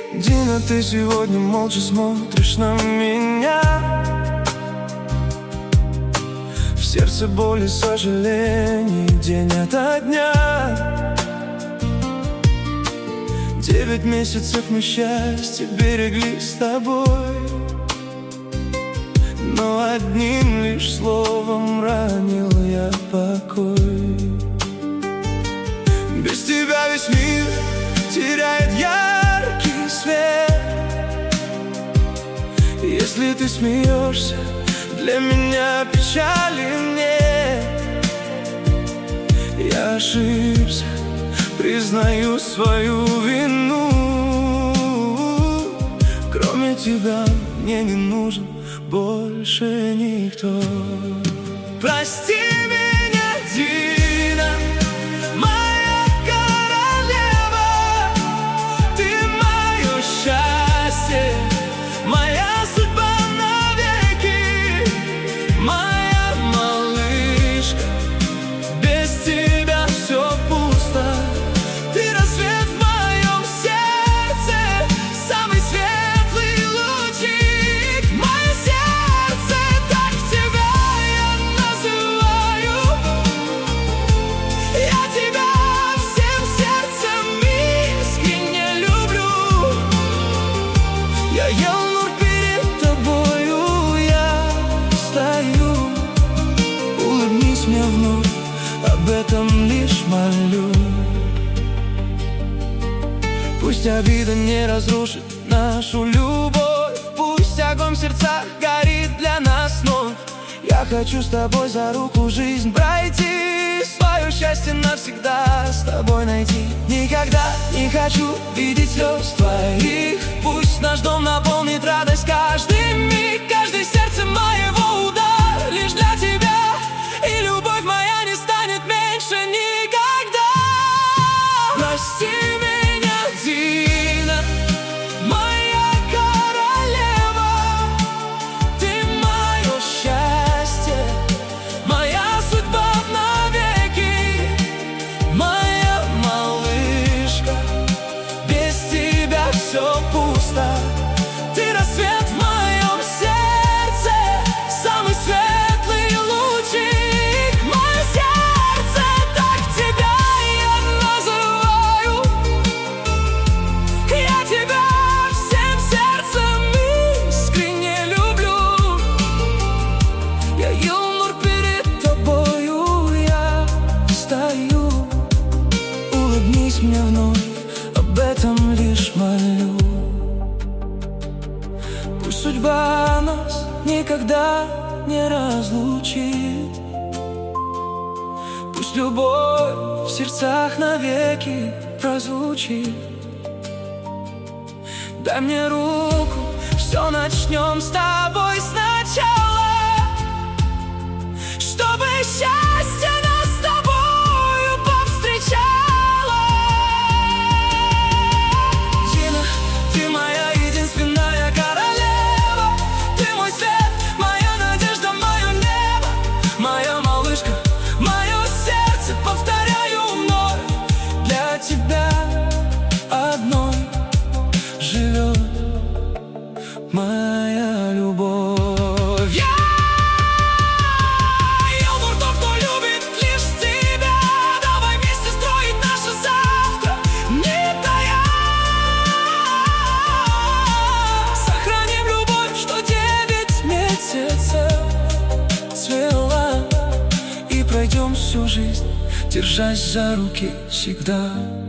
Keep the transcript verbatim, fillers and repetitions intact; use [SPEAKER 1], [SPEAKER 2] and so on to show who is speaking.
[SPEAKER 1] Дина, ты сегодня молча смотришь на меня. В сердце боль и сожалений день ото дня. Девять месяцев мы счастье берегли с тобой, но одним лишь словом ранил я покой. Без тебя весь мир теряет яркий свет. Если ты смеешься, для меня печали нет. Я ошибся, признаю свою вину. Кроме тебя мне не нужен больше никто. Прости меня, Дина, моя королева. Ты мое счастье, моя судьба навеки, моя малышка. Без тебя все пусто. Ты рассвет в моем сердце, самый светлый лучик. Мое сердце, так тебя я называю. Я тебя всем сердцем искренне люблю. Я Елнур, перед тобою я стою. Улыбнись мне вновь, об этом лишь молю. Пусть обида не разрушит нашу любовь, пусть огонь в сердцах горит для нас вновь. Я хочу с тобой за руку жизнь пройти, свое счастье навсегда с тобой найти. Никогда не хочу видеть слез твоих. Пусть наш дом наполнит радость каждый миг, каждый сердце моего удар лишь для тебя. И любовь моя не станет меньше никогда. Прости меня, Дина, моя королева. Ты мое счастье, моя судьба навеки, моя малышка. Без тебя все пусто. Ты рассвет в моем сердце, самый светлый лучик. Мое сердце, так тебя я называю. Я тебя всем сердцем искренне люблю. Я Елнур, перед тобою я стою. Улыбнись мне вновь, об этом лишь молю. Пусть судьба нас никогда не разлучит, пусть любовь в сердцах навеки прозвучит. Дай мне руку, все начнем с тобой сначала, чтобы счастье нас с тобою повстречало. Дина, ты моя единственная королева. Ты мой свет, моя надежда, мое небо, моя малышка, мое сердце, повторяю вновь. Для тебя одной живет моя любовь. Я Елнур, тот, кто любит лишь тебя. Давай вместе строить наше завтра, не тая. Сохраним любовь, что девять месяцев цвела, и пройдем всю жизнь, держась за руки всегда.